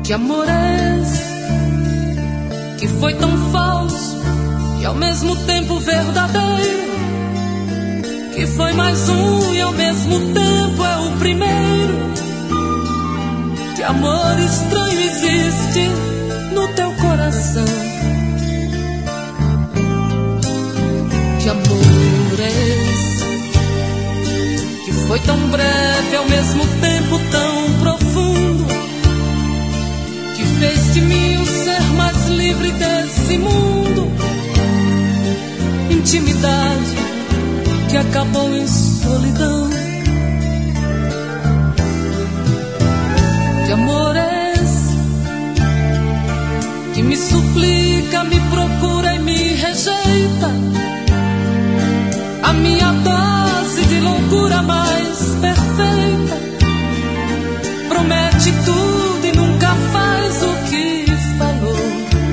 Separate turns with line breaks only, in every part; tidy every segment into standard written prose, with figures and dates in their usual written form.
Que amor é esse que foi tão falso e ao mesmo tempo verdadeiro? Que foi mais um e ao mesmo tempo é o primeiro? Que amor estranho existe no teu coração? Que amor é esse que foi tão breve e ao mesmo tempo tão profundo? Que fez de mim o ser mais livre desse mundo? Intimidade que acabou em solidão. Que amor é esse que me suplica, me procura e me rejeita? A minha dose de loucura mais perfeita. Promete tudo e nunca faz o que falou.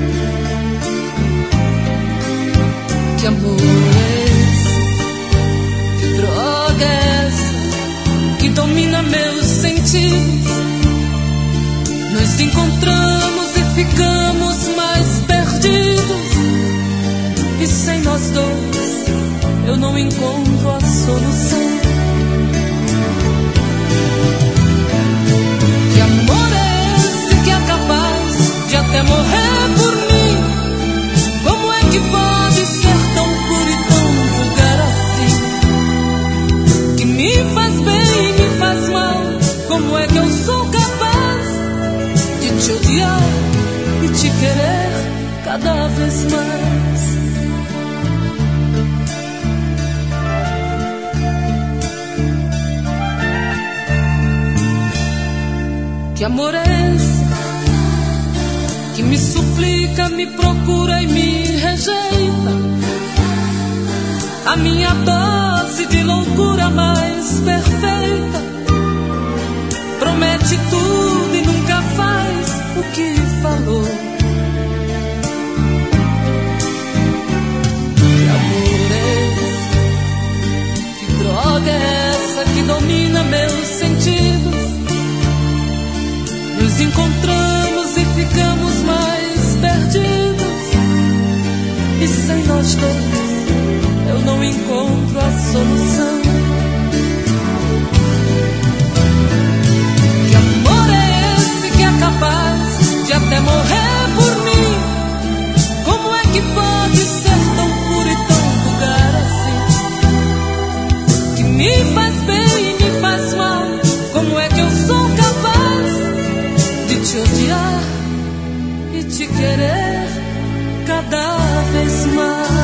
Que amor é esse? Que droga é essa que domina meus sentidos? Nos encontramos e ficamos mais perdidos, e sem nós dois eu não encontro a solução. Que amor é esse que é capaz de até morrer por mim? Como é que pode ser tão puro e tão vulgar assim? Que me faz bem e me faz mal. Como é que eu sou capaz de te odiar e te querer cada vez mais? Que amor é esse que me suplica, me procura e me rejeita? A minha dose de loucura mais perfeita. Promete tudo e nunca faz o que falou. Que amor é esse? Que droga é essa que domina meus sentidos? Nos encontramos e ficamos mais perdidos, e sem nós dois eu não encontro a solução. Que amor é esse que é capaz de até morrer por mim? Como é que pode ser tão puro e tão vulgar assim? Que me faz bem e me faz mal. Como é que eu sou capaz de te odiar e te querer cada vez mais?